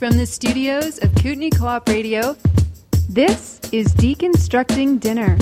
from the studios of Kootenay Co-op Radio, this is Deconstructing Dinner.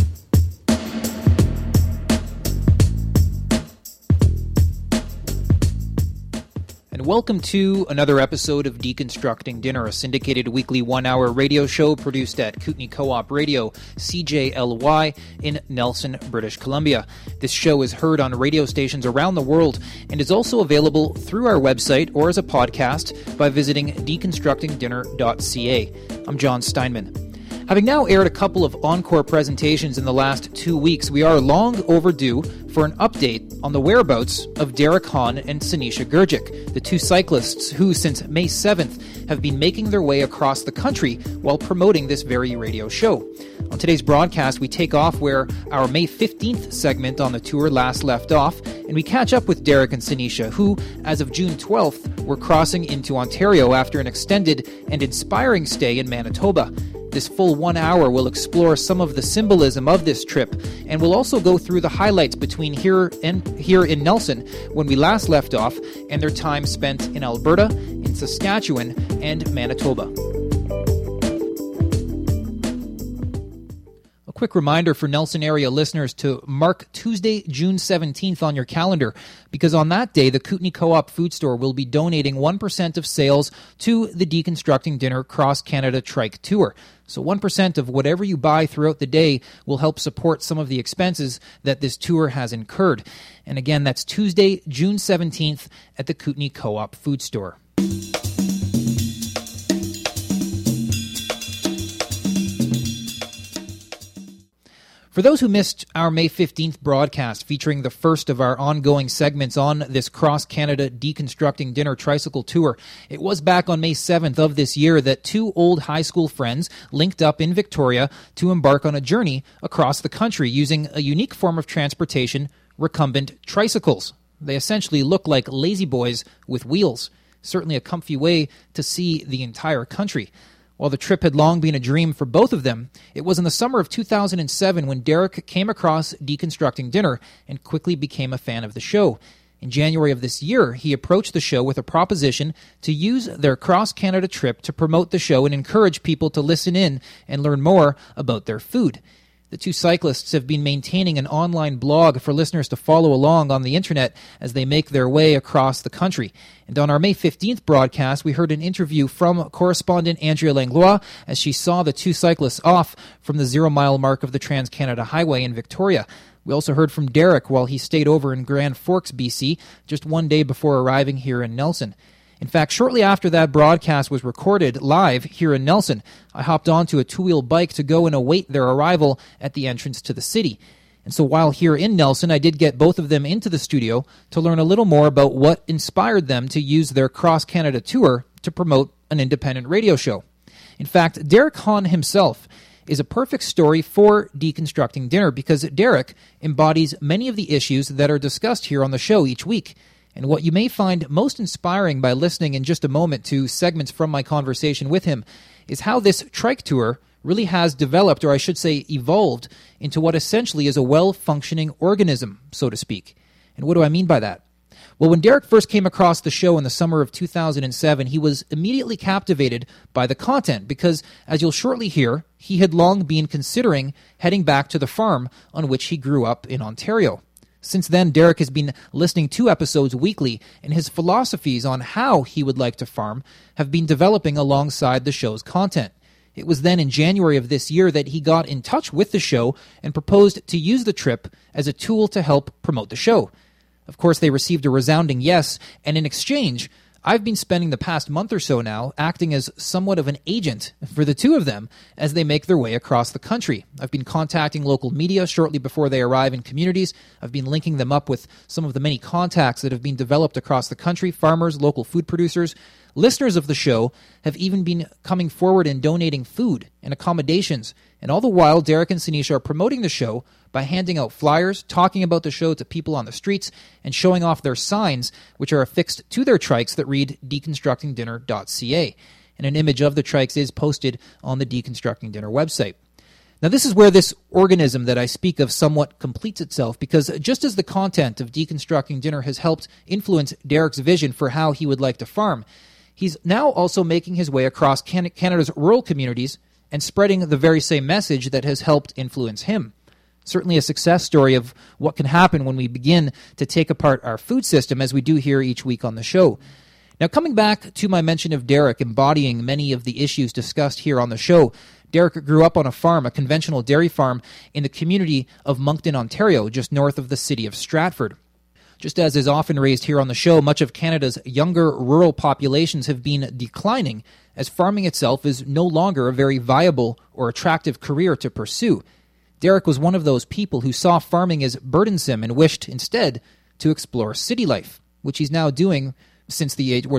And welcome to another episode of Deconstructing Dinner, a syndicated weekly one-hour radio show produced at Kootenay Co-op Radio, CJLY, in Nelson, British Columbia. This show is heard on radio stations around the world and is also available through our website or as a podcast by visiting deconstructingdinner.ca. I'm John Steinman. Having now aired a couple of encore presentations in the last 2 weeks, we are long overdue for an update on the whereabouts of Derek Hahn and Sinisha Gurgic, the two cyclists who, since May 7th, have been making their way across the country while promoting this very radio show. On today's broadcast, we take off where our May 15th segment on the tour last left off, and we catch up with Derek and Sinisha, who, as of June 12th, were crossing into Ontario after an extended and inspiring stay in Manitoba. This full 1 hour will explore some of the symbolism of this trip, and we'll also go through the highlights between here in Nelson, when we last left off, and their time spent in Alberta, in Saskatchewan, and Manitoba. A quick reminder for Nelson area listeners to mark Tuesday, June 17th on your calendar, because on that day, the Kootenay Co-op Food Store will be donating 1% of sales to the Deconstructing Dinner Cross Canada Trike Tour. So 1% of whatever you buy throughout the day will help support some of the expenses that this tour has incurred. And again, that's Tuesday, June 17th at the Kootenay Co-op Food Store. For those who missed our May 15th broadcast featuring the first of our ongoing segments on this cross-Canada Deconstructing Dinner tricycle tour, it was back on May 7th of this year that two old high school friends linked up in Victoria to embark on a journey across the country using a unique form of transportation, recumbent tricycles. They essentially look like lazy boys with wheels. Certainly a comfy way to see the entire country. While the trip had long been a dream for both of them, it was in the summer of 2007 when Derek came across Deconstructing Dinner and quickly became a fan of the show. In January of this year, he approached the show with a proposition to use their cross-Canada trip to promote the show and encourage people to listen in and learn more about their food. The two cyclists have been maintaining an online blog for listeners to follow along on the internet as they make their way across the country. And on our May 15th broadcast, we heard an interview from correspondent Andrea Langlois as she saw the two cyclists off from the 0-mile mark of the Trans-Canada Highway in Victoria. We also heard from Derek while he stayed over in Grand Forks, BC, just 1 day before arriving here in Nelson. In fact, shortly after that broadcast was recorded live here in Nelson, I hopped onto a two-wheel bike to go and await their arrival at the entrance to the city. And so while here in Nelson, I did get both of them into the studio to learn a little more about what inspired them to use their cross-Canada tour to promote an independent radio show. In fact, Derek Hahn himself is a perfect story for Deconstructing Dinner because Derek embodies many of the issues that are discussed here on the show each week. And what you may find most inspiring by listening in just a moment to segments from my conversation with him is how this trike tour really has developed, or I should say evolved, into what essentially is a well-functioning organism, so to speak. And what do I mean by that? Well, when Derek first came across the show in the summer of 2007, he was immediately captivated by the content because, as you'll shortly hear, he had long been considering heading back to the farm on which he grew up in Ontario. Since then, Derek has been listening to episodes weekly, and his philosophies on how he would like to farm have been developing alongside the show's content. It was then in January of this year that he got in touch with the show and proposed to use the trip as a tool to help promote the show. Of course, they received a resounding yes, and in exchange, I've been spending the past month or so now acting as somewhat of an agent for the two of them as they make their way across the country. I've been contacting local media shortly before they arrive in communities. I've been linking them up with some of the many contacts that have been developed across the country, farmers, local food producers. Listeners of the show have even been coming forward and donating food and accommodations. And all the while, Derek and Sinisha are promoting the show by handing out flyers, talking about the show to people on the streets, and showing off their signs, which are affixed to their trikes that read deconstructingdinner.ca. And an image of the trikes is posted on the Deconstructing Dinner website. Now, this is where this organism that I speak of somewhat completes itself, because just as the content of Deconstructing Dinner has helped influence Derek's vision for how he would like to farm, he's now also making his way across Canada's rural communities and spreading the very same message that has helped influence him. Certainly a success story of what can happen when we begin to take apart our food system, as we do here each week on the show. Now, coming back to my mention of Derek embodying many of the issues discussed here on the show, Derek grew up on a farm, a conventional dairy farm, in the community of Moncton, Ontario, just north of the city of Stratford. Just as is often raised here on the show, much of Canada's younger rural populations have been declining, as farming itself is no longer a very viable or attractive career to pursue. Derek was one of those people who saw farming as burdensome and wished instead to explore city life, which he's now doing since the age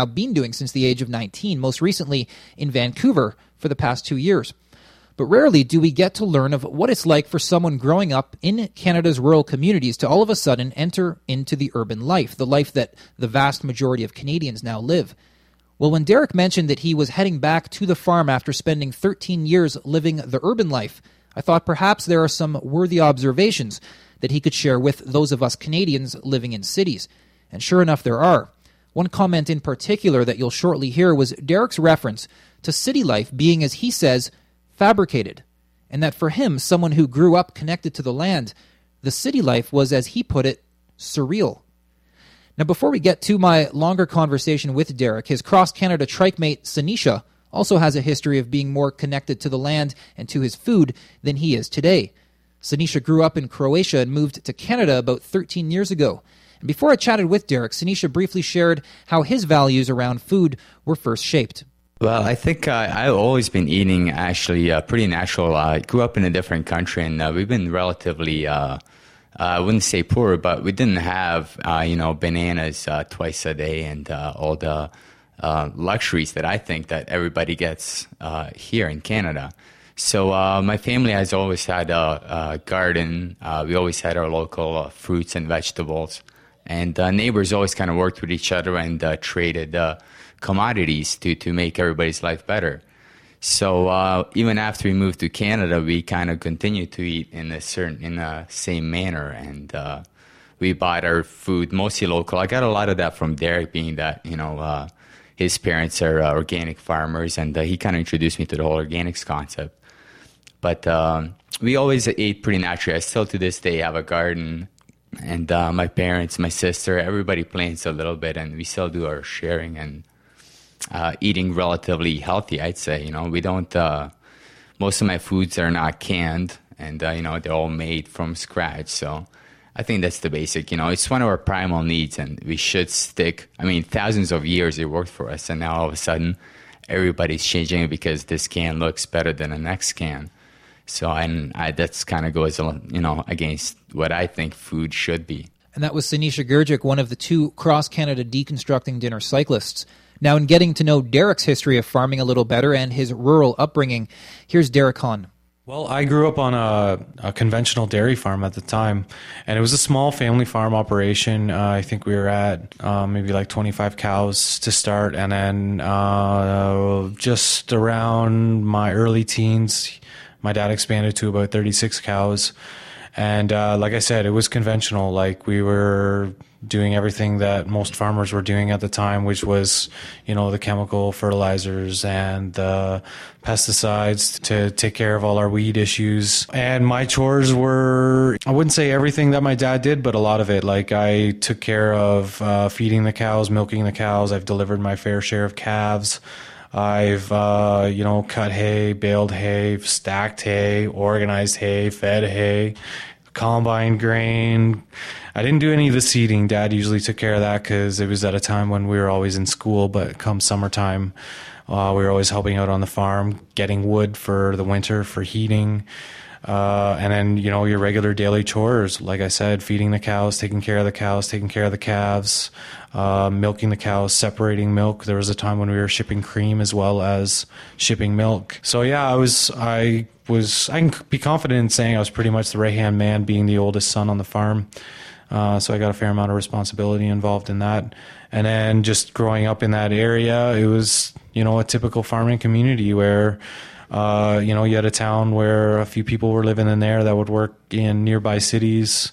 of 19, most recently in Vancouver for the past 2 years. But rarely do we get to learn of what it's like for someone growing up in Canada's rural communities to all of a sudden enter into the urban life, the life that the vast majority of Canadians now live. Well, when Derek mentioned that he was heading back to the farm after spending 13 years living the urban life, I thought perhaps there are some worthy observations that he could share with those of us Canadians living in cities. And sure enough, there are. One comment in particular that you'll shortly hear was Derek's reference to city life being, as he says, fabricated, and that for him, someone who grew up connected to the land, the city life was, as he put it, surreal. Now, before we get to my longer conversation with Derek, his cross-Canada trike mate, Sanisha, also has a history of being more connected to the land and to his food than he is today. Sanisha grew up in Croatia and moved to Canada about 13 years ago. And before I chatted with Derek, Sanisha briefly shared how his values around food were first shaped. Well, I think I've always been eating actually pretty natural. I grew up in a different country, and we've been relatively, I wouldn't say poor, but we didn't have, bananas twice a day and all the luxuries that I think that everybody gets here in Canada. So my family has always had a garden. We always had our local fruits and vegetables. And neighbors always kind of worked with each other and traded commodities to make everybody's life better. So even after we moved to Canada, we kind of continued to eat in the same manner. And we bought our food mostly local. I got a lot of that from Derek, being that, his parents are organic farmers, and he kind of introduced me to the whole organics concept. But we always ate pretty naturally. I still to this day have a garden. And my parents, my sister, everybody plants a little bit, and we still do our sharing and eating relatively healthy, I'd say. We don't, most of my foods are not canned, and, they're all made from scratch. So I think that's the basic, it's one of our primal needs, and we should stick. Thousands of years it worked for us, and now all of a sudden everybody's changing it because this can looks better than the next can. So that's kind of goes, against what I think food should be. And that was Sanisha Gurgic, one of the two cross-Canada deconstructing dinner cyclists. Now, in getting to know Derek's history of farming a little better and his rural upbringing, here's Derek Hahn. Well, I grew up on a conventional dairy farm at the time, and it was a small family farm operation. I think we were at maybe like 25 cows to start, and then just around my early teens, my dad expanded to about 36 cows. And like I said, it was conventional. Like, we were doing everything that most farmers were doing at the time, which was, the chemical fertilizers and the pesticides to take care of all our weed issues. And my chores were, I wouldn't say everything that my dad did, but a lot of it. Like, I took care of feeding the cows, milking the cows. I've delivered my fair share of calves. I've, cut hay, baled hay, stacked hay, organized hay, fed hay, combined grain. I didn't do any of the seeding. Dad usually took care of that because it was at a time when we were always in school. But come summertime, we were always helping out on the farm, getting wood for the winter for heating. And then, your regular daily chores, like I said, feeding the cows, taking care of the cows, taking care of the calves, milking the cows, separating milk. There was a time when we were shipping cream as well as shipping milk. So yeah, I can be confident in saying I was pretty much the right-hand man, being the oldest son on the farm. So I got a fair amount of responsibility involved in that. And then just growing up in that area, it was, a typical farming community where you had a town where a few people were living in there that would work in nearby cities.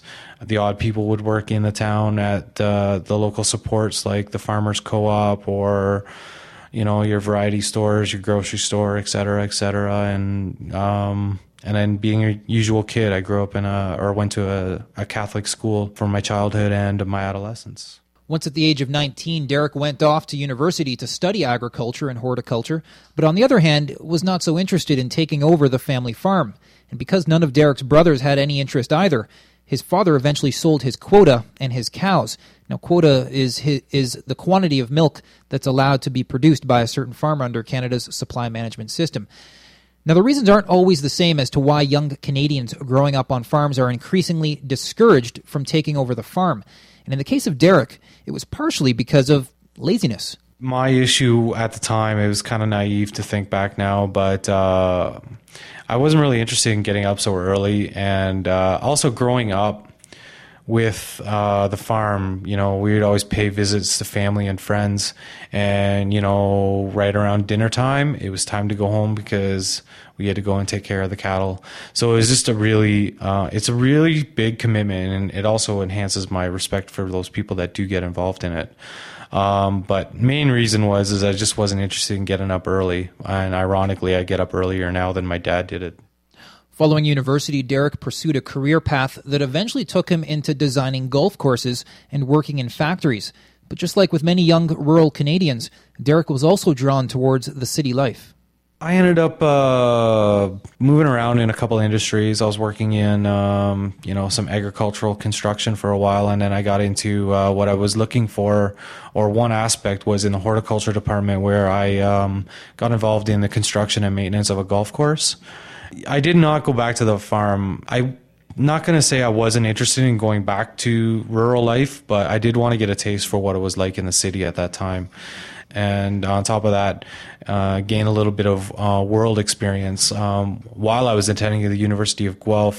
the odd people would work in the town at the local supports like the farmers co-op or, your variety stores, your grocery store, et cetera, et cetera. And then being a usual kid, I grew up went to a Catholic school for my childhood and my adolescence. Once at the age of 19, Derek went off to university to study agriculture and horticulture, but on the other hand, was not so interested in taking over the family farm. And because none of Derek's brothers had any interest either, his father eventually sold his quota and his cows. Now, quota is the quantity of milk that's allowed to be produced by a certain farm under Canada's supply management system. Now, the reasons aren't always the same as to why young Canadians growing up on farms are increasingly discouraged from taking over the farm. And in the case of Derek, it was partially because of laziness. My issue at the time, it was kind of naive to think back now, but I wasn't really interested in getting up so early. And also growing up with the farm, we would always pay visits to family and friends. And, right around dinner time, it was time to go home because we had to go and take care of the cattle. So it was just it's a really big commitment, and it also enhances my respect for those people that do get involved in it. But main reason is I just wasn't interested in getting up early. And ironically, I get up earlier now than my dad did it. Following university, Derek pursued a career path that eventually took him into designing golf courses and working in factories. But just like with many young rural Canadians, Derek was also drawn towards the city life. I ended up moving around in a couple of industries. I was working in, some agricultural construction for a while, and then I got into what I was looking for, or one aspect was in the horticulture department where I got involved in the construction and maintenance of a golf course. I did not go back to the farm. I'm not going to say I wasn't interested in going back to rural life, but I did want to get a taste for what it was like in the city at that time. And on top of that, gain a little bit of world experience. While I was attending the University of Guelph,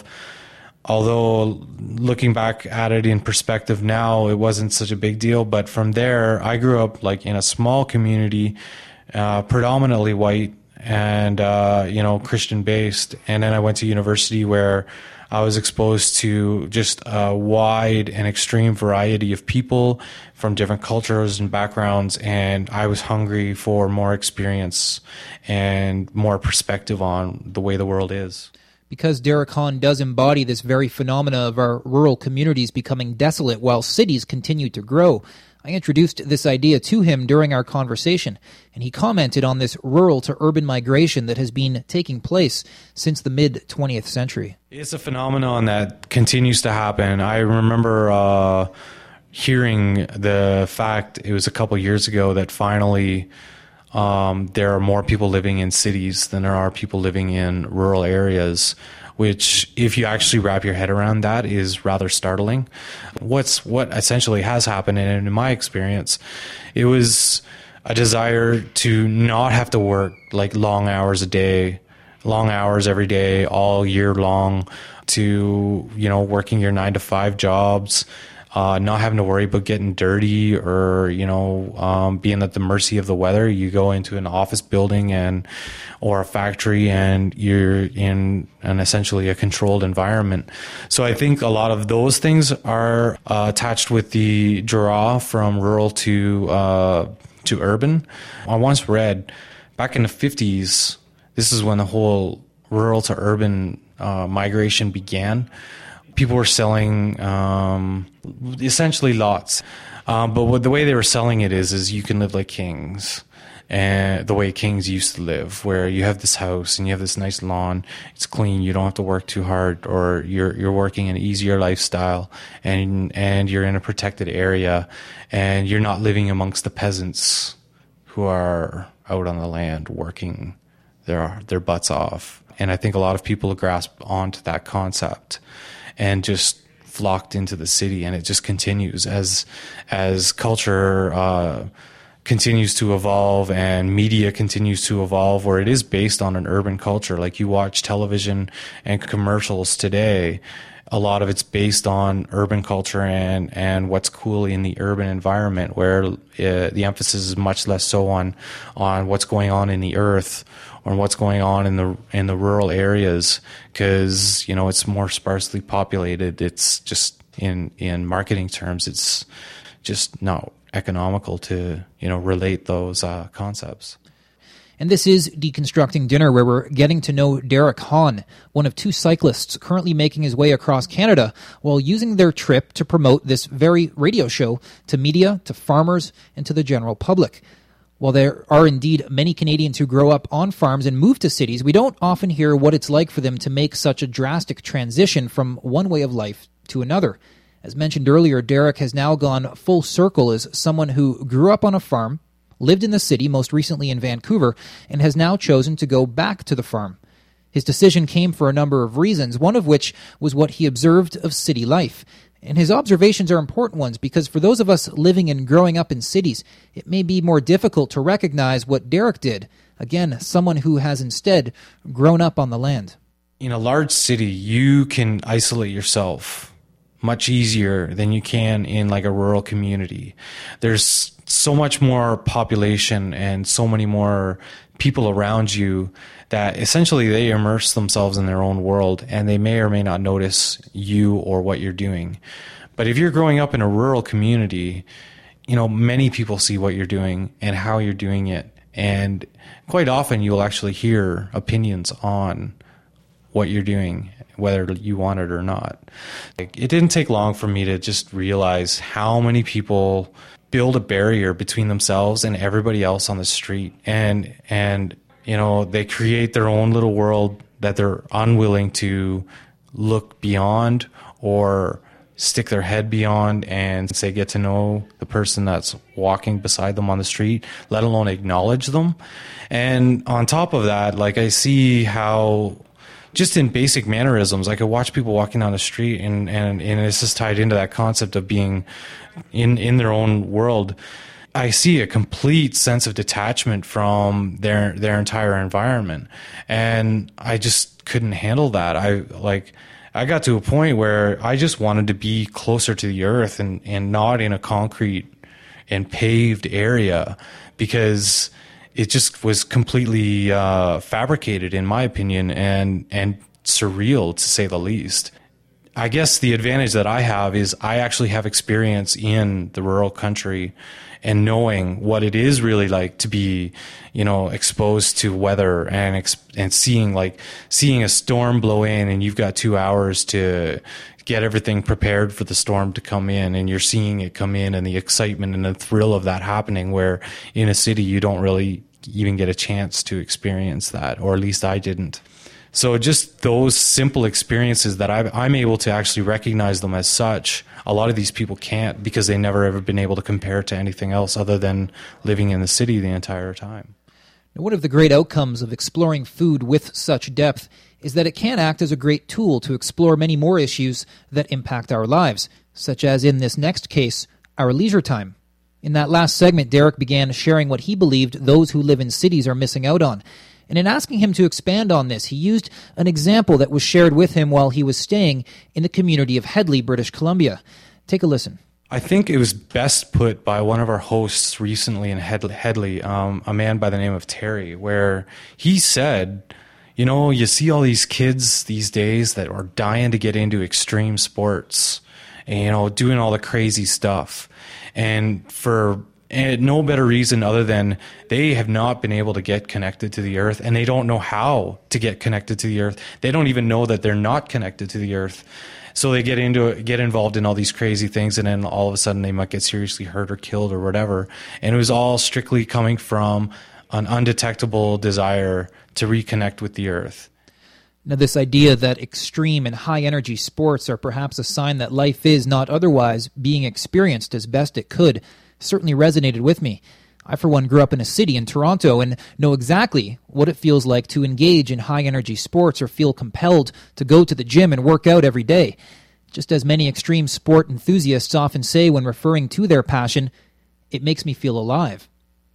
although looking back at it in perspective now, it wasn't such a big deal. But from there, I grew up in a small community, predominantly white, and Christian based. And then I went to university where I was exposed to just a wide and extreme variety of people from different cultures and backgrounds, and I was hungry for more experience and more perspective on the way the world is. Because Derek Hahn does embody this very phenomena of our rural communities becoming desolate while cities continue to grow, I introduced this idea to him during our conversation, and he commented on this rural to urban migration that has been taking place since the mid-20th century. It's a phenomenon that continues to happen. I remember hearing the fact, it was a couple years ago, that finally there are more people living in cities than there are people living in rural areas, which, if you actually wrap your head around that, is rather startling. What essentially has happened, and in my experience, it was a desire to not have to work long hours a day, long hours every day, all year long, to, working your 9-to-5 jobs, not having to worry about getting dirty or, being at the mercy of the weather. You go into an office building or a factory and you're in essentially a controlled environment. So I think a lot of those things are attached with the draw from rural to urban. I once read back in the 50s, this is when the whole rural to urban migration began. People were selling essentially lots, but the way they were selling it is you can live like kings, and the way kings used to live, where you have this house and you have this nice lawn, it's clean, you don't have to work too hard, or you're working an easier lifestyle, and you're in a protected area, and you're not living amongst the peasants who are out on the land working their butts off. And I think a lot of people grasp onto that concept and just flocked into the city, and it just continues as culture continues to evolve and media continues to evolve, where it is based on an urban culture. Like, you watch television and commercials today, a lot of it's based on urban culture and what's cool in the urban environment, where the emphasis is much less so on what's going on in the earth or what's going on in the rural areas, because it's more sparsely populated. It's just in marketing terms, it's just not economical to, relate those concepts. And this is Deconstructing Dinner, where we're getting to know Derek Hahn, one of two cyclists currently making his way across Canada while using their trip to promote this very radio show to media, to farmers, and to the general public. While there are indeed many Canadians who grow up on farms and move to cities, we don't often hear what it's like for them to make such a drastic transition from one way of life to another. As mentioned earlier, Derek has now gone full circle as someone who grew up on a farm, lived in the city, most recently in Vancouver, and has now chosen to go back to the farm. His decision came for a number of reasons, one of which was what he observed of city life. And his observations are important ones because for those of us living and growing up in cities, it may be more difficult to recognize what Derek did. Again, someone who has instead grown up on the land. In a large city, you can isolate yourself much easier than you can in like a rural community. There's so much more population and so many more people around you that essentially they immerse themselves in their own world and they may or may not notice you or what you're doing. But if you're growing up in a rural community, many people see what you're doing and how you're doing it. And quite often you'll actually hear opinions on what you're doing, whether you want it or not. It didn't take long for me to just realize how many people build a barrier between themselves and everybody else on the street. And they create their own little world that they're unwilling to look beyond or stick their head beyond and say, get to know the person that's walking beside them on the street, let alone acknowledge them. And on top of that, I see how just in basic mannerisms, I could watch people walking down the street and it's just tied into that concept of being in their own world. I see a complete sense of detachment from their entire environment. And I just couldn't handle that. I got to a point where I just wanted to be closer to the earth and not in a concrete and paved area because it just was completely fabricated, in my opinion, and surreal, to say the least. I guess the advantage that I have is I actually have experience in the rural country and knowing what it is really like to be, exposed to weather and seeing a storm blow in and you've got 2 hours to get everything prepared for the storm to come in, and you're seeing it come in and the excitement and the thrill of that happening, where in a city you don't really even get a chance to experience that, or at least I didn't. So just those simple experiences that I'm able to actually recognize them as such, a lot of these people can't because they never ever been able to compare it to anything else other than living in the city the entire time. Now, one of the great outcomes of exploring food with such depth is that it can act as a great tool to explore many more issues that impact our lives, such as in this next case, our leisure time. In that last segment, Derek began sharing what he believed those who live in cities are missing out on. And in asking him to expand on this, he used an example that was shared with him while he was staying in the community of Hedley, British Columbia. Take a listen. I think it was best put by one of our hosts recently in Hedley, a man by the name of Terry, where he said, you see all these kids these days that are dying to get into extreme sports and, doing all the crazy stuff. And for no better reason other than they have not been able to get connected to the earth, and they don't know how to get connected to the earth. They don't even know that they're not connected to the earth. So they get involved in all these crazy things, and then all of a sudden they might get seriously hurt or killed or whatever. And it was all strictly coming from an undetectable desire to reconnect with the earth. Now, this idea that extreme and high-energy sports are perhaps a sign that life is not otherwise being experienced as best it could certainly resonated with me. I, for one, grew up in a city in Toronto and know exactly what it feels like to engage in high-energy sports or feel compelled to go to the gym and work out every day. Just as many extreme sport enthusiasts often say when referring to their passion, it makes me feel alive.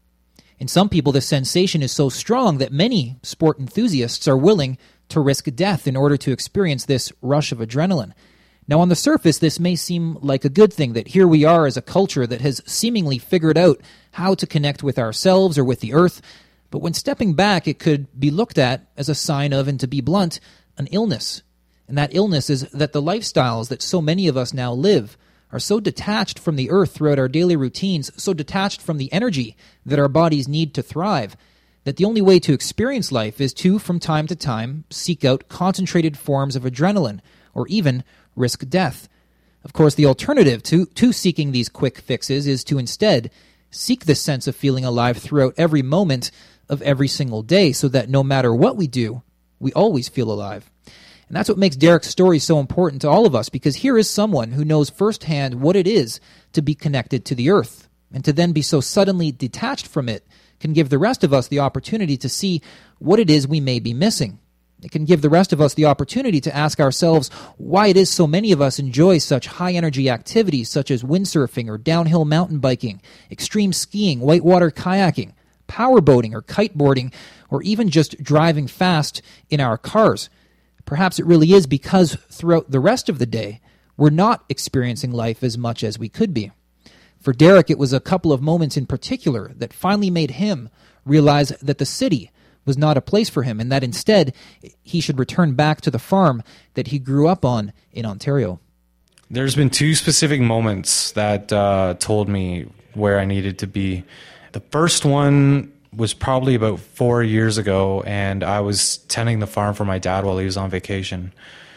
In some people, this sensation is so strong that many sport enthusiasts are willing to risk death in order to experience this rush of adrenaline. Now, on the surface, this may seem like a good thing, that here we are as a culture that has seemingly figured out how to connect with ourselves or with the earth, but when stepping back, it could be looked at as a sign of, and to be blunt, an illness. And that illness is that the lifestyles that so many of us now live are so detached from the earth throughout our daily routines, so detached from the energy that our bodies need to thrive, that the only way to experience life is to, from time to time, seek out concentrated forms of adrenaline, or even risk death. Of course, the alternative to seeking these quick fixes is to instead seek this sense of feeling alive throughout every moment of every single day, so that no matter what we do, we always feel alive. And that's what makes Derek's story so important to all of us, because here is someone who knows firsthand what it is to be connected to the earth, and to then be so suddenly detached from it can give the rest of us the opportunity to see what it is we may be missing. It can give the rest of us the opportunity to ask ourselves why it is so many of us enjoy such high-energy activities such as windsurfing or downhill mountain biking, extreme skiing, whitewater kayaking, powerboating or kiteboarding, or even just driving fast in our cars. Perhaps it really is because throughout the rest of the day, we're not experiencing life as much as we could be. For Derek, it was a couple of moments in particular that finally made him realize that the city was not a place for him, and that instead he should return back to the farm that he grew up on in Ontario. There's been two specific moments that told me where I needed to be. The first one was probably about 4 years ago, and I was tending the farm for my dad while he was on vacation.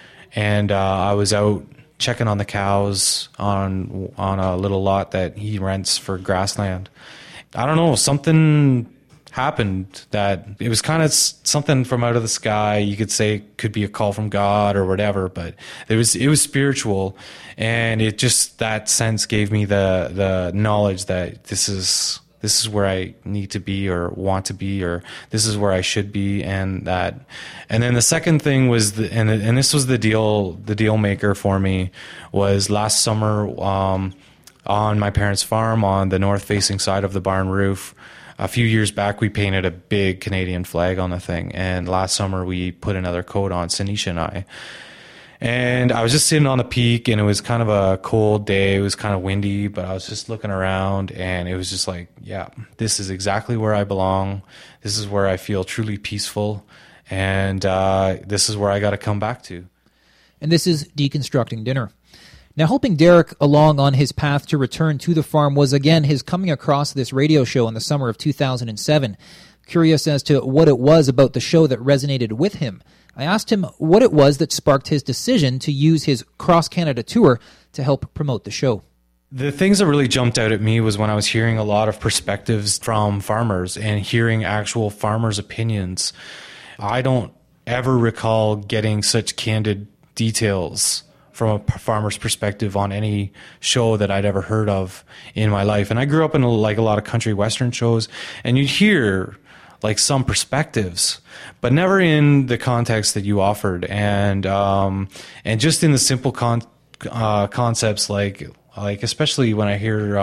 And I was out checking on the cows on a little lot that he rents for grassland. I don't know, something happened that it was kind of something from out of the sky. You could say could be a call from God or whatever, but it was spiritual, and it just, that sense gave me the knowledge that this is where I need to be or want to be, or this is where I should be. And then the second thing was, and this was the deal maker for me, was last summer on my parents' farm on the north facing side of the barn roof. A few years back, we painted a big Canadian flag on the thing, and last summer we put another coat on, Sanisha and I. And I was just sitting on the peak, and it was kind of a cold day. It was kind of windy, but I was just looking around, and it was just like, yeah, this is exactly where I belong. This is where I feel truly peaceful, and this is where I got to come back to. And this is Deconstructing Dinner. Now, helping Derek along on his path to return to the farm was, again, his coming across this radio show in the summer of 2007. Curious as to what it was about the show that resonated with him, I asked him what it was that sparked his decision to use his cross-Canada tour to help promote the show. The things that really jumped out at me was when I was hearing a lot of perspectives from farmers and hearing actual farmers' opinions. I don't ever recall getting such candid details from a farmer's perspective on any show that I'd ever heard of in my life. And I grew up in a lot of country western shows, and you'd hear like some perspectives, but never in the context that you offered. And just in the simple concepts like especially when I hear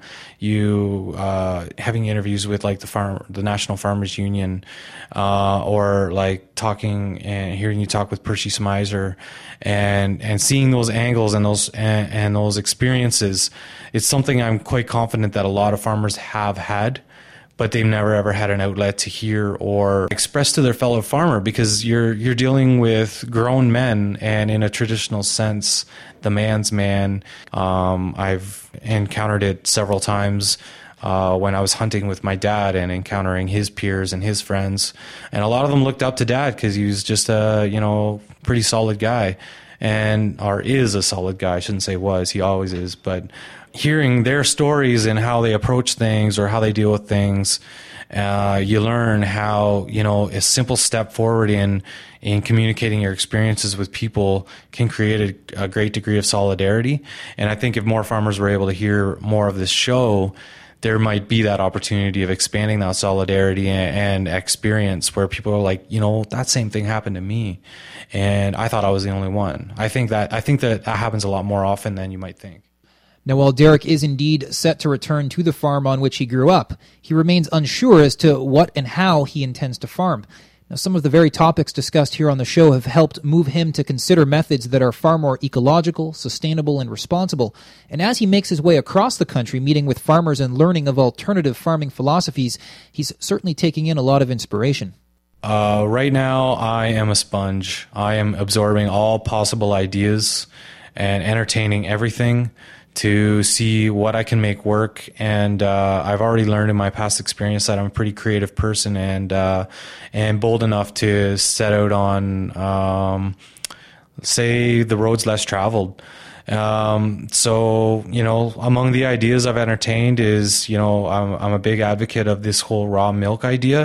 you having interviews with like the National Farmers Union, or like talking and hearing you talk with Percy Smizer, and seeing those angles and those experiences, it's something I'm quite confident that a lot of farmers have had, but they've never ever had an outlet to hear or express to their fellow farmer, because you're dealing with grown men, and in a traditional sense, the man's man. I've encountered it several times when I was hunting with my dad and encountering his peers and his friends, and a lot of them looked up to Dad because he was just a pretty solid guy, or is a solid guy. I shouldn't say was, he always is, but hearing their stories and how they approach things or how they deal with things, you learn how, a simple step forward in communicating your experiences with people can create a great degree of solidarity. And I think if more farmers were able to hear more of this show, there might be that opportunity of expanding that solidarity and experience where people are like, that same thing happened to me, and I thought I was the only one. I think that happens a lot more often than you might think. Now, while Derek is indeed set to return to the farm on which he grew up, he remains unsure as to what and how he intends to farm. Now, some of the very topics discussed here on the show have helped move him to consider methods that are far more ecological, sustainable, and responsible. And as he makes his way across the country, meeting with farmers and learning of alternative farming philosophies, he's certainly taking in a lot of inspiration. Right now, I am a sponge. I am absorbing all possible ideas and entertaining everything to see what I can make work. And I've already learned in my past experience that I'm a pretty creative person and bold enough to set out on, say, the roads less traveled. So, among the ideas I've entertained is, I'm a big advocate of this whole raw milk idea.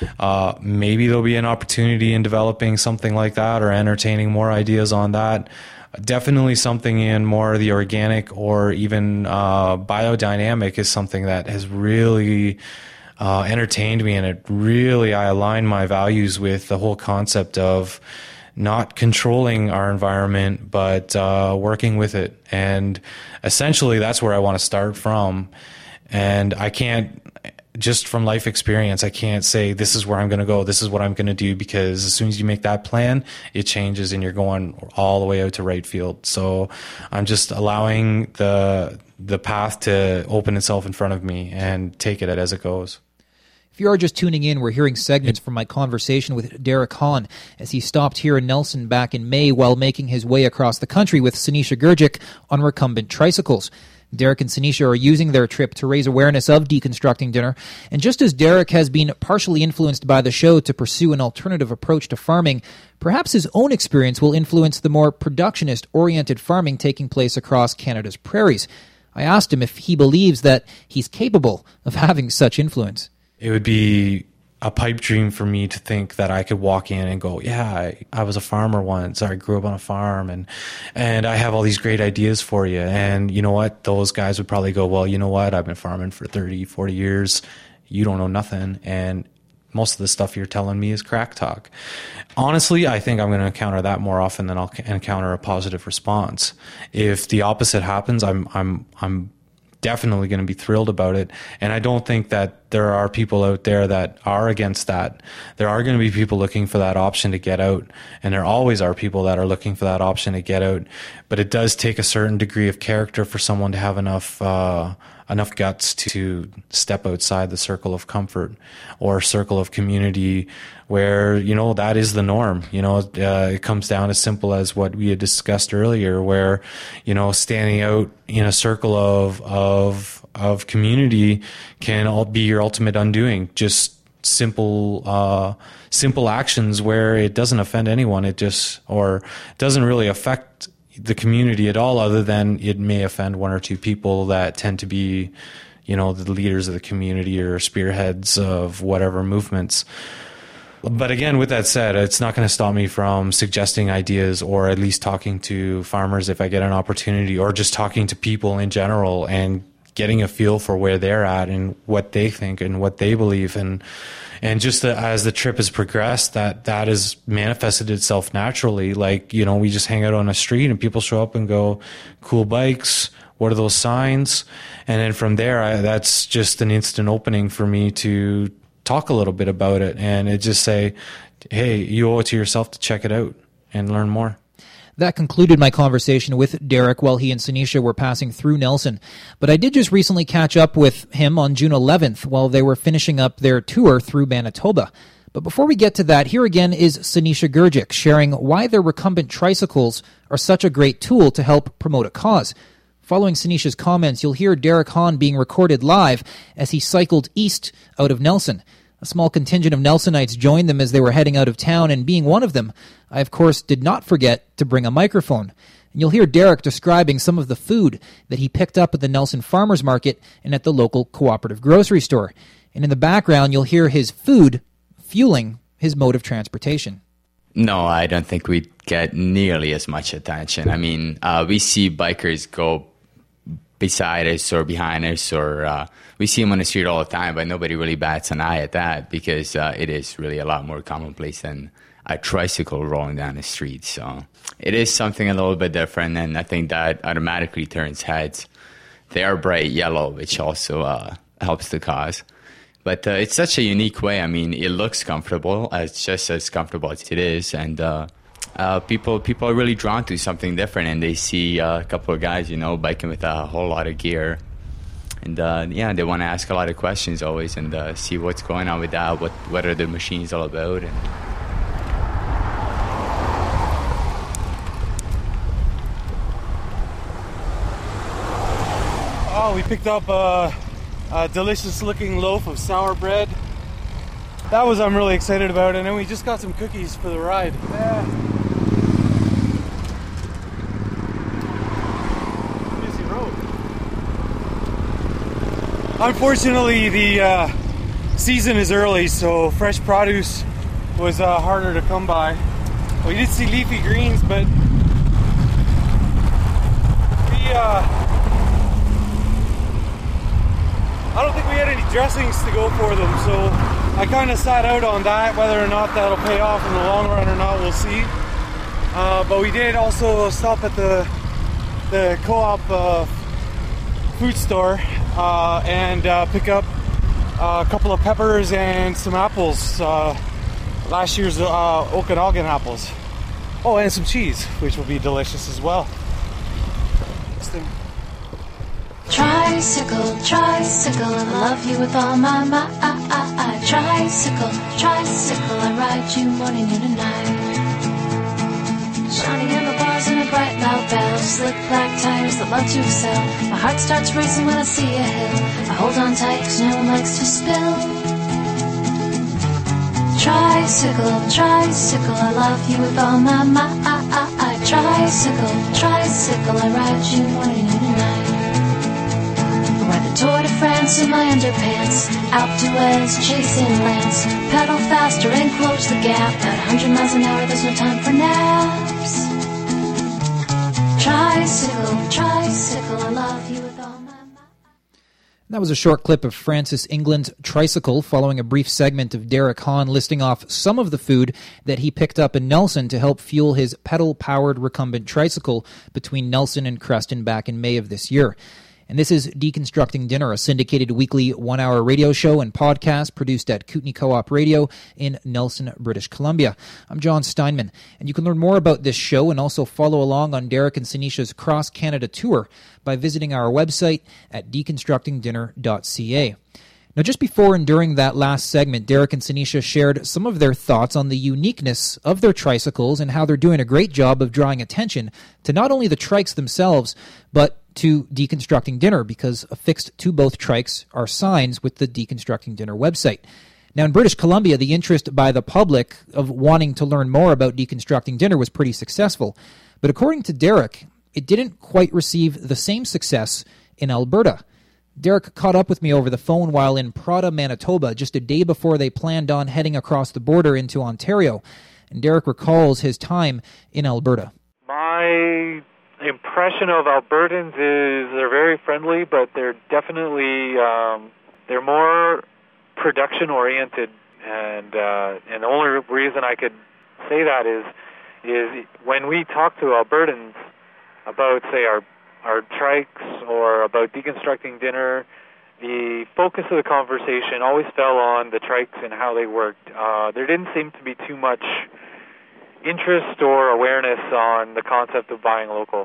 Maybe there'll be an opportunity in developing something like that or entertaining more ideas on that. Definitely something in more of the organic or even biodynamic is something that has really entertained me, and I align my values with the whole concept of not controlling our environment, but working with it. And essentially, that's where I want to start from. And I can't, just from life experience, I can't say this is where I'm going to go, this is what I'm going to do, because as soon as you make that plan, it changes and you're going all the way out to right field. So I'm just allowing the path to open itself in front of me and take it as it goes. If you are just tuning in, we're hearing segments from my conversation with Derek Hahn as he stopped here in Nelson back in May while making his way across the country with Sinisha Gurgic on recumbent tricycles. Derek and Sinisha are using their trip to raise awareness of deconstructing dinner, and just as Derek has been partially influenced by the show to pursue an alternative approach to farming, perhaps his own experience will influence the more productionist-oriented farming taking place across Canada's prairies. I asked him if he believes that he's capable of having such influence. It would be a pipe dream for me to think that I could walk in and go, yeah, I was a farmer once, or I grew up on a farm, and I have all these great ideas for you. And you know what? Those guys would probably go, well, you know what? I've been farming for 30, 40 years. You don't know nothing. And most of the stuff you're telling me is crack talk. Honestly, I think I'm going to encounter that more often than I'll encounter a positive response. If the opposite happens, I'm definitely going to be thrilled about it. And I don't think that there are people out there that are against that. There are going to be people looking for that option to get out. And there always are people that are looking for that option to get out. But it does take a certain degree of character for someone to have enough guts to step outside the circle of comfort or circle of community where, that is the norm. It comes down as simple as what we had discussed earlier, where, standing out in a circle of community can all be your ultimate undoing. Just simple actions where it doesn't offend anyone. It doesn't really affect the community at all, other than it may offend one or two people that tend to be, the leaders of the community or spearheads of whatever movements. But again, with that said, it's not going to stop me from suggesting ideas, or at least talking to farmers if I get an opportunity, or just talking to people in general and getting a feel for where they're at and what they think and what they believe. And just as the trip has progressed, that has manifested itself naturally. Like, we just hang out on a street and people show up and go, cool bikes, what are those signs? And then from there, that's just an instant opening for me to talk a little bit about it and just say, hey, you owe it to yourself to check it out and learn more. That concluded my conversation with Derek while he and Sinisha were passing through Nelson. But I did just recently catch up with him on June 11th while they were finishing up their tour through Manitoba. But before we get to that, here again is Sinisha Gurgic sharing why their recumbent tricycles are such a great tool to help promote a cause. Following Sinisha's comments, you'll hear Derek Hahn being recorded live as he cycled east out of Nelson. A small contingent of Nelsonites joined them as they were heading out of town, and being one of them, I of course did not forget to bring a microphone. And you'll hear Derek describing some of the food that he picked up at the Nelson Farmers Market and at the local cooperative grocery store. And in the background, you'll hear his food fueling his mode of transportation. No, I don't think we'd get nearly as much attention. I mean, we see bikers go beside us or behind us, or we see them on the street all the time, but nobody really bats an eye at that because it is really a lot more commonplace than a tricycle rolling down the street. So it is something a little bit different, and I think that automatically turns heads. They are bright yellow, which also helps the cause. But it's such a unique way. I mean, it looks comfortable. It's just as comfortable as it is, and people are really drawn to something different, and they see a couple of guys, biking with a whole lot of gear, And yeah, they want to ask a lot of questions always and see what's going on with that, what are the machines all about. And oh, we picked up a delicious-looking loaf of sour bread. That was I'm really excited about, and then we just got some cookies for the ride. Yeah. Busy road. Unfortunately, the season is early, so fresh produce was harder to come by. We did see leafy greens, but I don't think we had any dressings to go for them, so I kind of sat out on that. Whether or not that'll pay off in the long run or not, we'll see. But we did also stop at the co-op food store and pick up a couple of peppers and some apples, last year's Okanagan apples. Oh, and some cheese, which will be delicious as well. Tricycle, tricycle, I love you with all my tricycle, tricycle, I ride you morning, noon, and night. Shiny handlebars and a bright loud bell, slick black tires that love to excel. My heart starts racing when I see a hill. I hold on tight 'cause no one likes to spill. Tricycle, tricycle, I love you with all my tricycle, tricycle, I ride you morning, noon, and night. Tour de France in my underpants, Alpe d'Huez chasing Lance, pedal faster and close the gap. At 100 miles an hour, there's no time for naps. Tricycle, tricycle, I love you with all my. That was a short clip of Francis England's Tricycle, following a brief segment of Derek Hahn listing off some of the food that he picked up in Nelson to help fuel his pedal-powered recumbent tricycle between Nelson and Creston back in May of this year. And this is Deconstructing Dinner, a syndicated weekly one-hour radio show and podcast produced at Kootenay Co-op Radio in Nelson, British Columbia. I'm John Steinman, and you can learn more about this show and also follow along on Derek and Sinisha's cross-Canada tour by visiting our website at deconstructingdinner.ca. Now, just before and during that last segment, Derek and Sinisha shared some of their thoughts on the uniqueness of their tricycles and how they're doing a great job of drawing attention to not only the trikes themselves, but to Deconstructing Dinner, because affixed to both trikes are signs with the Deconstructing Dinner website. Now, in British Columbia, the interest by the public of wanting to learn more about Deconstructing Dinner was pretty successful. But according to Derek, it didn't quite receive the same success in Alberta. Derek caught up with me over the phone while in Prada, Manitoba, just a day before they planned on heading across the border into Ontario. And Derek recalls his time in Alberta. My impression of Albertans is they're very friendly, but they're definitely they're more production oriented, and the only reason I could say that is when we talk to Albertans about, say, our trikes or about Deconstructing Dinner, the focus of the conversation always fell on the trikes and how they worked. There didn't seem to be too much interest or awareness on the concept of buying local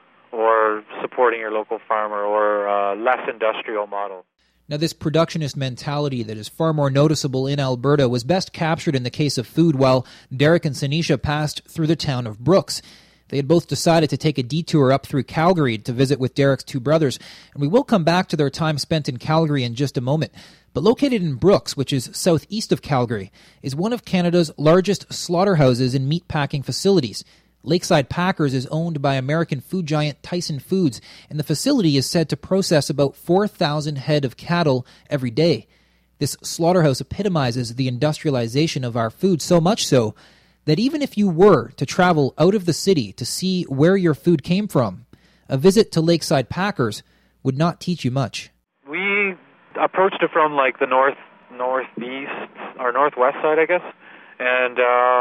or supporting your local farmer or less industrial model. Now, this productionist mentality that is far more noticeable in Alberta was best captured in the case of food while Derek and Sinisha passed through the town of Brooks. They had both decided to take a detour up through Calgary to visit with Derek's two brothers, and we will come back to their time spent in Calgary in just a moment. But located in Brooks, which is southeast of Calgary, is one of Canada's largest slaughterhouses and meatpacking facilities. Lakeside Packers is owned by American food giant Tyson Foods, and the facility is said to process about 4,000 head of cattle every day. This slaughterhouse epitomizes the industrialization of our food, so much so that even if you were to travel out of the city to see where your food came from, a visit to Lakeside Packers would not teach you much. We approached it from like the northeast or northwest side, I guess. And,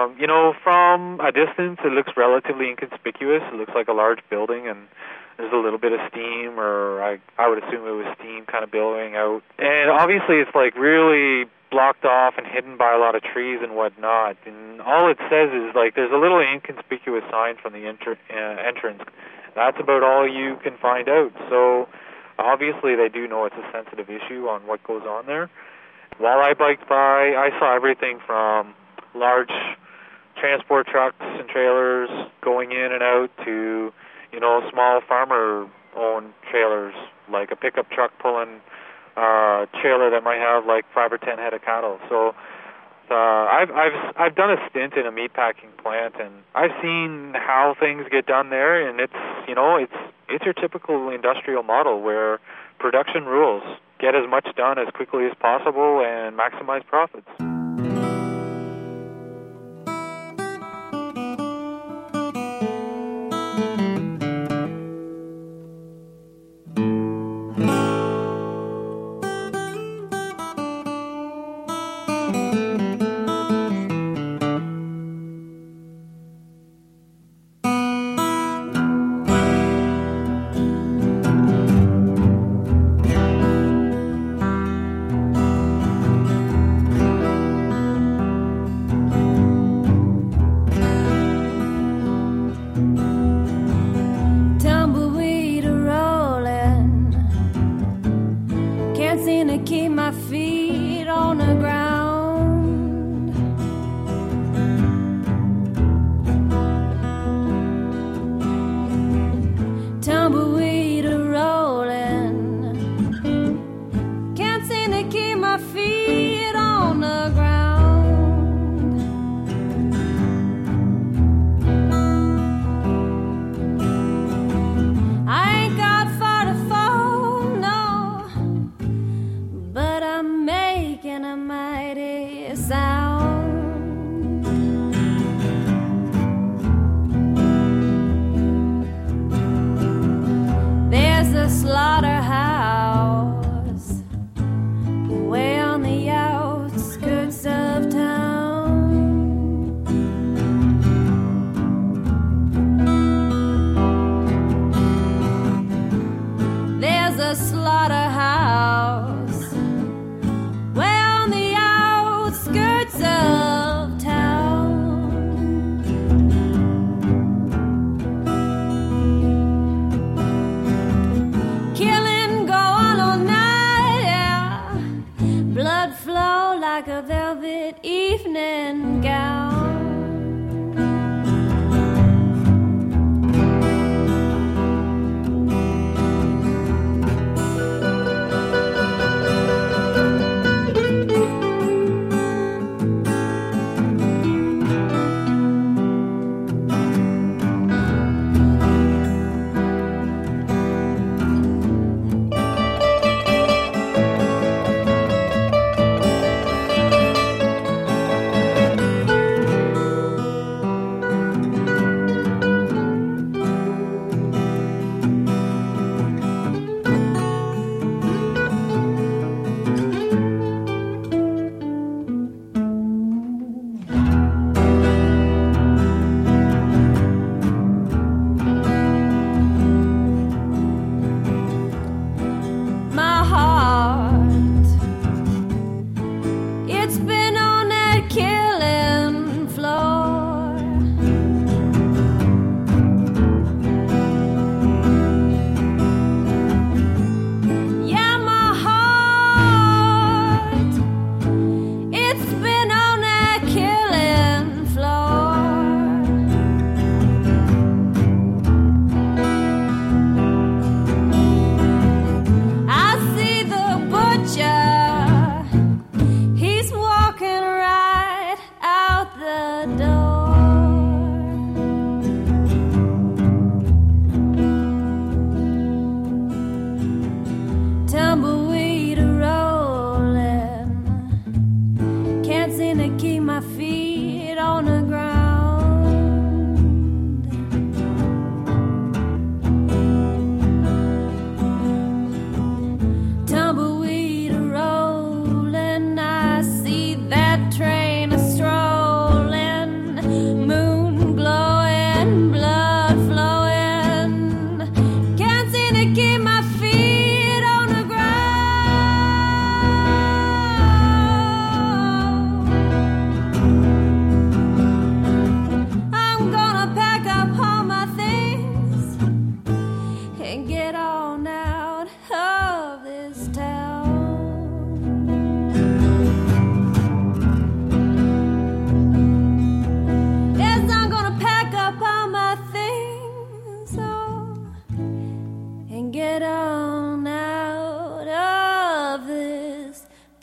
from a distance, it looks relatively inconspicuous. It looks like a large building, and there's a little bit of steam, or I would assume it was steam kind of billowing out. And obviously it's like really blocked off and hidden by a lot of trees and whatnot. And all it says is like there's a little inconspicuous sign from the entrance. That's about all you can find out. So Obviously, they do know it's a sensitive issue on what goes on there. While I biked by, I saw everything from large transport trucks and trailers going in and out to, small farmer-owned trailers, like a pickup truck pulling a trailer that might have like 5 or 10 head of cattle. So I've done a stint in a meatpacking plant, and I've seen how things get done there, and it's your typical industrial model where production rules. Get as much done as quickly as possible and maximize profits.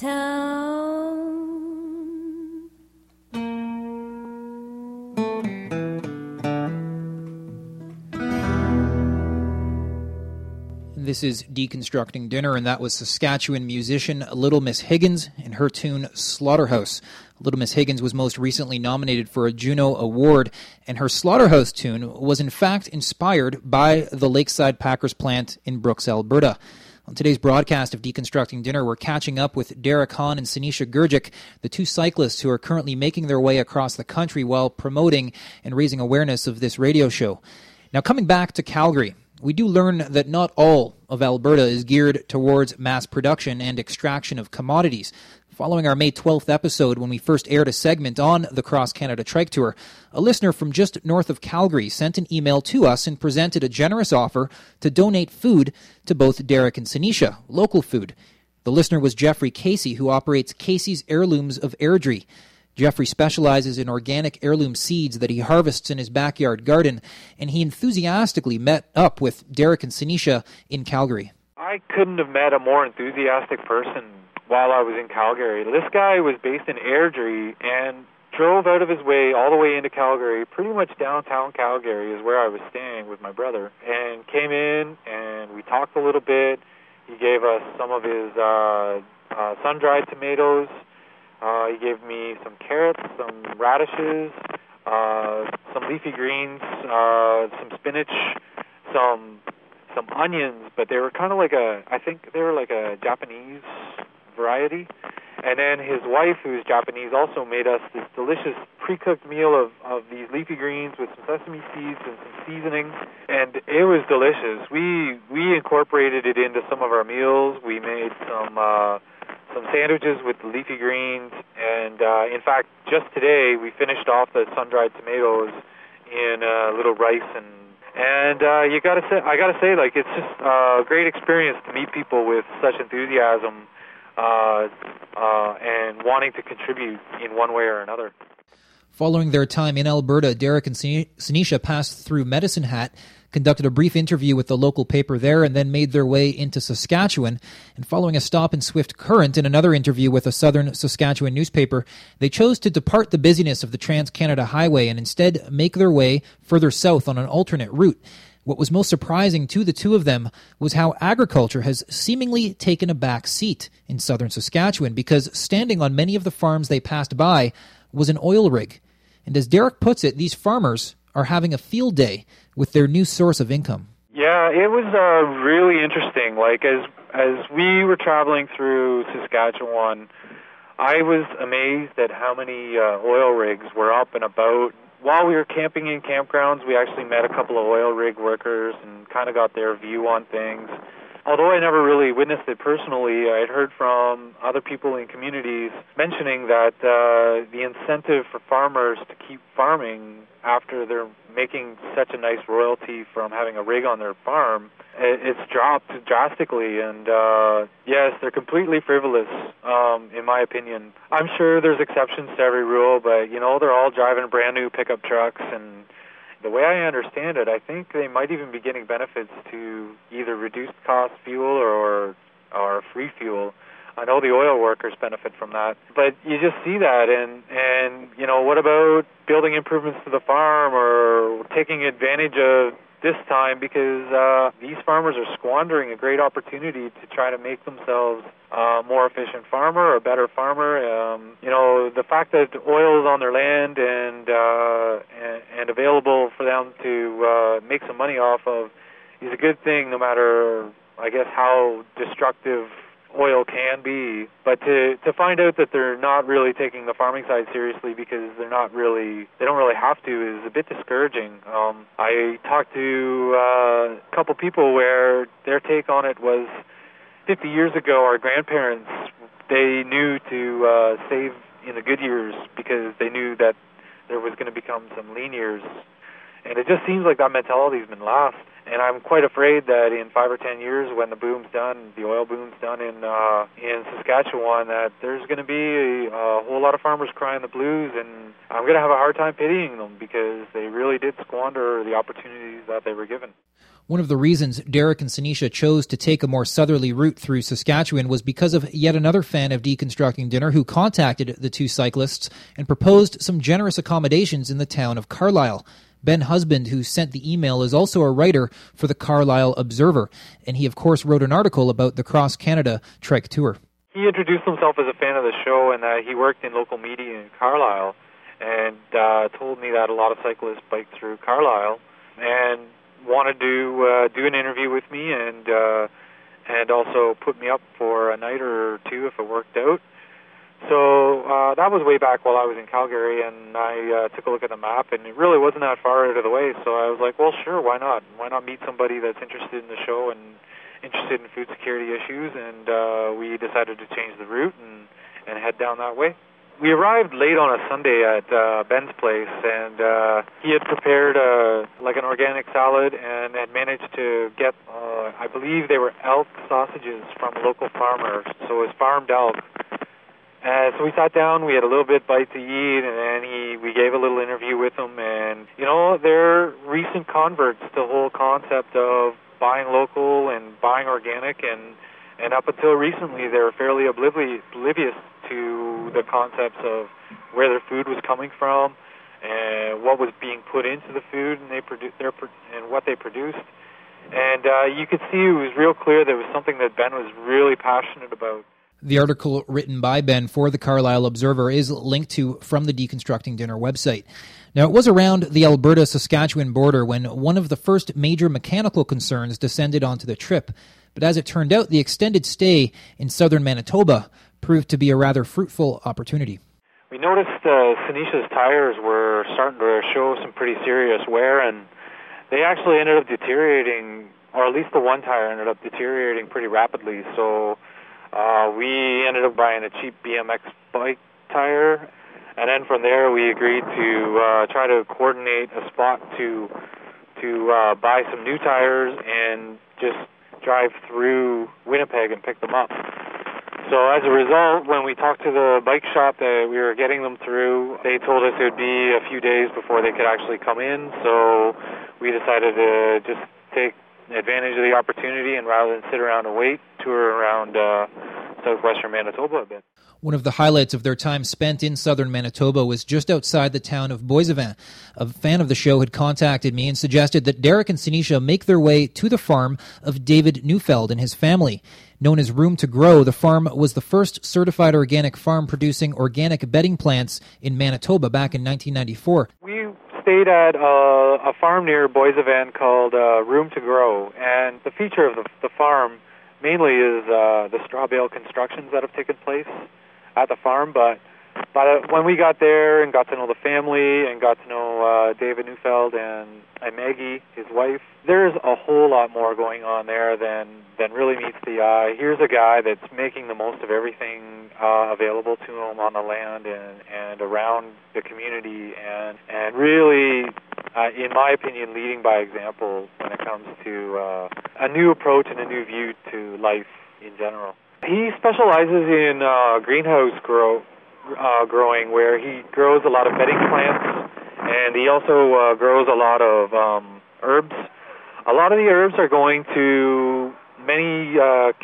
town. This is Deconstructing Dinner, and that was Saskatchewan musician Little Miss Higgins and her tune Slaughterhouse. Little Miss Higgins was most recently nominated for a Juno Award, and her Slaughterhouse tune was in fact inspired by the Lakeside Packers plant in Brooks, Alberta. On today's broadcast of Deconstructing Dinner, we're catching up with Derek Hahn and Sinisha Gurgic, the two cyclists who are currently making their way across the country while promoting and raising awareness of this radio show. Now, coming back to Calgary, we do learn that not all of Alberta is geared towards mass production and extraction of commodities. Following our May 12th episode, when we first aired a segment on the Cross Canada Trike Tour, a listener from just north of Calgary sent an email to us and presented a generous offer to donate food to both Derek and Sinisha, local food. The listener was Jeffrey Casey, who operates Casey's Heirlooms of Airdrie. Jeffrey specializes in organic heirloom seeds that he harvests in his backyard garden, and he enthusiastically met up with Derek and Sinisha in Calgary. I couldn't have met a more enthusiastic person while I was in Calgary. This guy was based in Airdrie and drove out of his way all the way into Calgary, pretty much downtown Calgary is where I was staying with my brother, and came in and we talked a little bit. He gave us some of his sun-dried tomatoes. He gave me some carrots, some radishes, some leafy greens, some spinach, some onions, but they were kind of like I think they were like a Japanese variety. And then his wife, who's Japanese, also made us this delicious pre-cooked meal of these leafy greens with some sesame seeds and some seasoning, and it was delicious. We incorporated it into some of our meals. We made some sandwiches with the leafy greens, and in fact, just today we finished off the sun-dried tomatoes in a little rice, and I gotta say, like, it's just a great experience to meet people with such enthusiasm and wanting to contribute in one way or another. Following their time in Alberta, Derek and Sinisha passed through Medicine Hat, conducted a brief interview with the local paper there, and then made their way into Saskatchewan. And following a stop in Swift Current and another interview with a southern Saskatchewan newspaper, they chose to depart the busyness of the Trans-Canada Highway and instead make their way further south on an alternate route. What was most surprising to the two of them was how agriculture has seemingly taken a back seat in southern Saskatchewan, because standing on many of the farms they passed by was an oil rig. And as Derek puts it, these farmers are having a field day with their new source of income. Yeah, it was really interesting. Like, as we were traveling through Saskatchewan, I was amazed at how many oil rigs were up and about. While we were camping in campgrounds, we actually met a couple of oil rig workers and kind of got their view on things. Although I never really witnessed it personally, I had heard from other people in communities mentioning that the incentive for farmers to keep farming after they're making such a nice royalty from having a rig on their farm, it's dropped drastically. And yes, they're completely frivolous, in my opinion. I'm sure there's exceptions to every rule, but they're all driving brand new pickup trucks, and the way I understand it, I think they might even be getting benefits to either reduced cost fuel or free fuel. I know the oil workers benefit from that, but you just see that, and what about building improvements to the farm or taking advantage of this time, because these farmers are squandering a great opportunity to try to make themselves a more efficient farmer or a better farmer. The fact that oil is on their land and available for them to make some money off of is a good thing, no matter, I guess, how destructive oil can be. But to find out that they're not really taking the farming side seriously because they don't really have to is a bit discouraging. I talked to a couple people where their take on it was 50 years ago, our grandparents, they knew to save in the good years because they knew that there was going to become some lean years. And it just seems like that mentality's been lost. And I'm quite afraid that in 5 or 10 years, when the boom's done, the oil boom's done in Saskatchewan, that there's going to be a whole lot of farmers crying the blues, and I'm going to have a hard time pitying them because they really did squander the opportunities that they were given. One of the reasons Derek and Sinisha chose to take a more southerly route through Saskatchewan was because of yet another fan of Deconstructing Dinner who contacted the two cyclists and proposed some generous accommodations in the town of Carlisle. Ben Husband, who sent the email, is also a writer for the Carlisle Observer, and he, of course, wrote an article about the Cross Canada Trike Tour. He introduced himself as a fan of the show and that he worked in local media in Carlisle and told me that a lot of cyclists bike through Carlisle and wanted to do an interview with me and also put me up for a night or two if it worked out. So that was way back while I was in Calgary, and I took a look at the map, and it really wasn't that far out of the way. So I was like, well, sure, why not? Why not meet somebody that's interested in the show and interested in food security issues? And we decided to change the route and head down that way. We arrived late on a Sunday at Ben's place, and he had prepared like an organic salad and had managed to get, I believe they were elk sausages from a local farmer, so it was farmed elk. So we sat down, we had a little bit bite to eat, and then we gave a little interview with him. And, you know, they're recent converts to the whole concept of buying local and buying organic. And up until recently, they were fairly oblivious to the concepts of where their food was coming from and what was being put into the food and what they produced. And you could see it was real clear that it was something that Ben was really passionate about. The article written by Ben for the Carlisle Observer is linked to from the Deconstructing Dinner website. Now, it was around the Alberta-Saskatchewan border when one of the first major mechanical concerns descended onto the trip. But as it turned out, the extended stay in southern Manitoba proved to be a rather fruitful opportunity. We noticed Sinisha's tires were starting to show some pretty serious wear, and they actually ended up deteriorating, or at least the one tire ended up deteriorating pretty rapidly. So we ended up buying a cheap BMX bike tire, and then from there we agreed to try to coordinate a spot to buy some new tires and just drive through Winnipeg and pick them up. So as a result, when we talked to the bike shop that we were getting them through, they told us it would be a few days before they could actually come in. So we decided to just take advantage of the opportunity and rather than sit around and wait, tour around southwestern Manitoba a bit. One of the highlights of their time spent in southern Manitoba was just outside the town of Boissevain. A fan of the show had contacted me and suggested that Derek and Sinisha make their way to the farm of David Neufeld and his family. Known as Room to Grow, the farm was the first certified organic farm producing organic bedding plants in Manitoba back in 1994. We stayed at a farm near Boissevain called Room to Grow, and the feature of the farm mainly is the straw bale constructions that have taken place at the farm. But when we got there and got to know the family and got to know David Neufeld and Maggie, his wife, there's a whole lot more going on there than really meets the eye. Here's a guy that's making the most of everything available to him on the land and around the community, and really, in my opinion, leading by example when it comes to a new approach and a new view to life in general. He specializes in greenhouse growing, where he grows a lot of bedding plants, and he also grows a lot of herbs. A lot of the herbs are going to many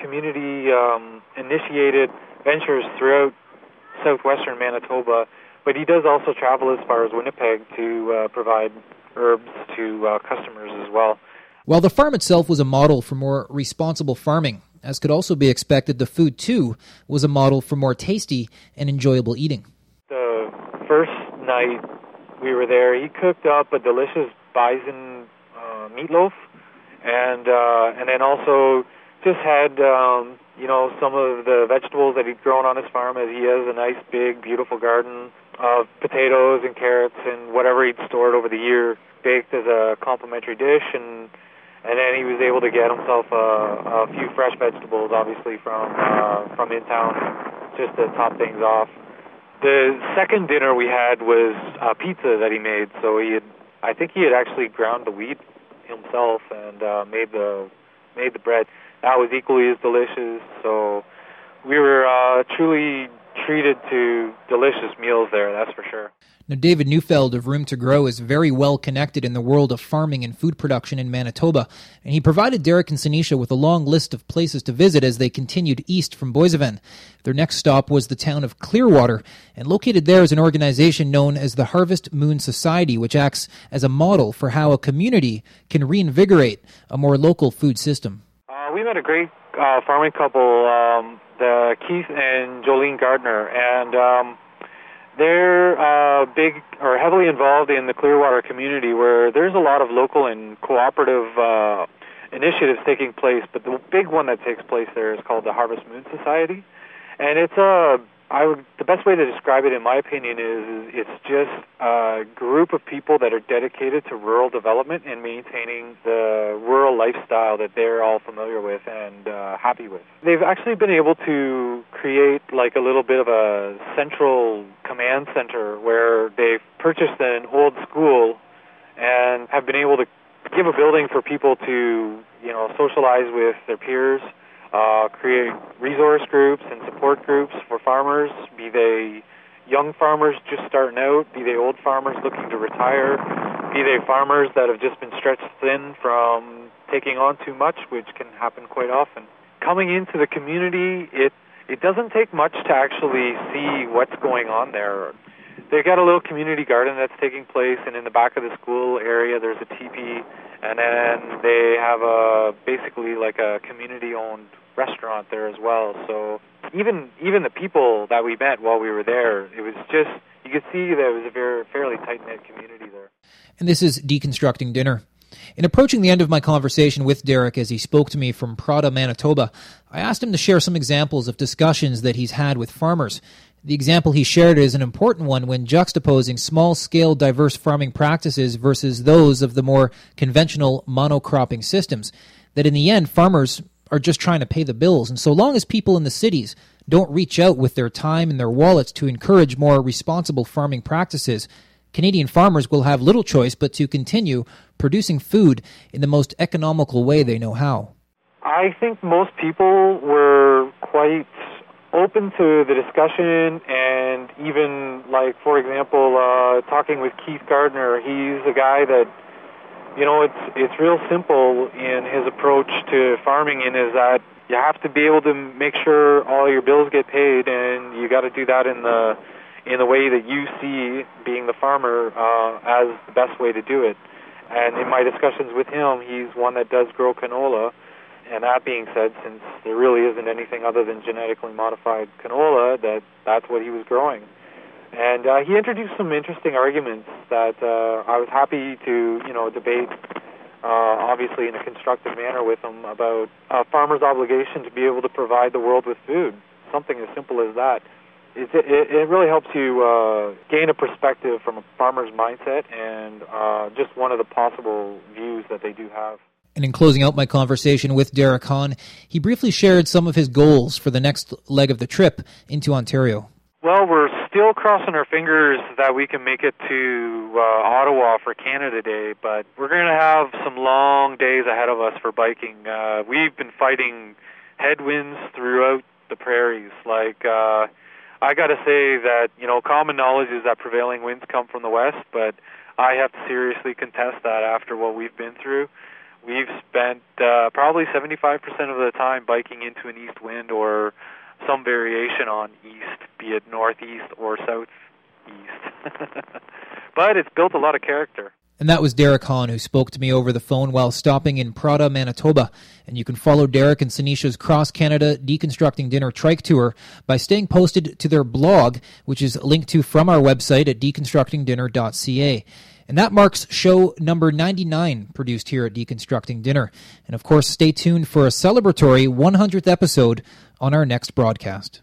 community-initiated ventures throughout southwestern Manitoba, but he does also travel as far as Winnipeg to provide herbs to customers as well. While the farm itself was a model for more responsible farming, as could also be expected, the food, too, was a model for more tasty and enjoyable eating. The first night we were there, he cooked up a delicious bison meatloaf, and then also just had some of the vegetables that he'd grown on his farm, as he has a nice, big, beautiful garden of potatoes and carrots and whatever he'd stored over the year, baked as a complimentary dish, and then he was able to get himself a few fresh vegetables, obviously from in town, just to top things off. The second dinner we had was pizza that he made. So I think he had actually ground the wheat himself and made the bread. That was equally as delicious. So we were truly treated to delicious meals there, that's for sure. Now, David Neufeld of Room to Grow is very well connected in the world of farming and food production in Manitoba, and he provided Derek and Sinisha with a long list of places to visit as they continued east from Boissevain. Their next stop was the town of Clearwater, and located there is an organization known as the Harvest Moon Society, which acts as a model for how a community can reinvigorate a more local food system. We met a great farming couple, Keith and Jolene Gardner, and they're big or heavily involved in the Clearwater community, where there's a lot of local and cooperative initiatives taking place. But the big one that takes place there is called the Harvest Moon Society, and it's the best way to describe it, in my opinion, is it's just a group of people that are dedicated to rural development and maintaining the rural lifestyle that they're all familiar with and happy with. They've actually been able to create like a little bit of a central command center where they've purchased an old school and have been able to give a building for people to, socialize with their peers, create resource groups and support groups for farmers, be they young farmers just starting out, be they old farmers looking to retire, be they farmers that have just been stretched thin from taking on too much, which can happen quite often. Coming into the community, it doesn't take much to actually see what's going on there. They've got a little community garden that's taking place, and in the back of the school area there's a teepee, and then they have basically like a community-owned restaurant there as well. So even the people that we met while we were there, it was just, you could see that it was a fairly tight-knit community there. And this is Deconstructing Dinner. In approaching the end of my conversation with Derek as he spoke to me from Prada, Manitoba, I asked him to share some examples of discussions that he's had with farmers. The example he shared is an important one when juxtaposing small-scale diverse farming practices versus those of the more conventional monocropping systems, that in the end, farmers are just trying to pay the bills. And so long as people in the cities don't reach out with their time and their wallets to encourage more responsible farming practices, Canadian farmers will have little choice but to continue producing food in the most economical way they know how. I think most people were quite open to the discussion, and even, like, for example, talking with Keith Gardner, he's a guy that, it's real simple in his approach to farming, and is that you have to be able to make sure all your bills get paid, and you got to do that in the way that you see, being the farmer, as the best way to do it. And in my discussions with him, he's one that does grow canola. And that being said, since there really isn't anything other than genetically modified canola, that's what he was growing. And he introduced some interesting arguments that I was happy to, debate, obviously in a constructive manner with him, about a farmer's obligation to be able to provide the world with food. Something as simple as that. It really helps you gain a perspective from a farmer's mindset, and just one of the possible views that they do have. And in closing out my conversation with Derek Hahn, he briefly shared some of his goals for the next leg of the trip into Ontario. Well, we're still crossing our fingers that we can make it to Ottawa for Canada Day, but we're going to have some long days ahead of us for biking. We've been fighting headwinds throughout the prairies. I got to say that, common knowledge is that prevailing winds come from the west, but I have to seriously contest that after what we've been through. We've spent probably 75% of the time biking into an east wind or some variation on east, be it northeast or southeast. But it's built a lot of character. And that was Derek Hahn, who spoke to me over the phone while stopping in Prada, Manitoba. And you can follow Derek and Sinisha's Cross-Canada Deconstructing Dinner Trike Tour by staying posted to their blog, which is linked to from our website at deconstructingdinner.ca. And that marks show number 99 produced here at Deconstructing Dinner. And of course, stay tuned for a celebratory 100th episode on our next broadcast.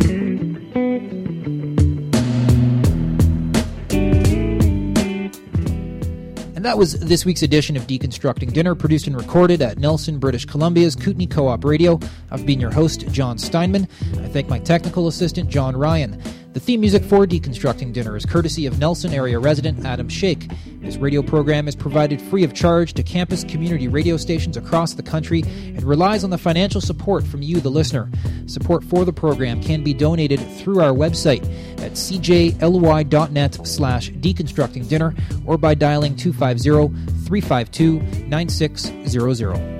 And that was this week's edition of Deconstructing Dinner, produced and recorded at Nelson, British Columbia's Kootenay Co-op Radio. I've been your host, John Steinman. I thank my technical assistant, John Ryan. The theme music for Deconstructing Dinner is courtesy of Nelson area resident Adam Shake. This radio program is provided free of charge to campus community radio stations across the country and relies on the financial support from you, the listener. Support for the program can be donated through our website at cjly.net/deconstructingdinner or by dialing 250-352-9600.